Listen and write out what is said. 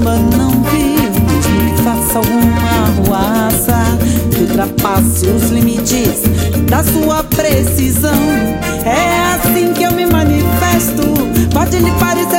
caramba, não viu, mesmo que faça alguma arruaça, que ultrapasse os limites da sua precisão. É assim que eu me manifesto. Pode lhe parecer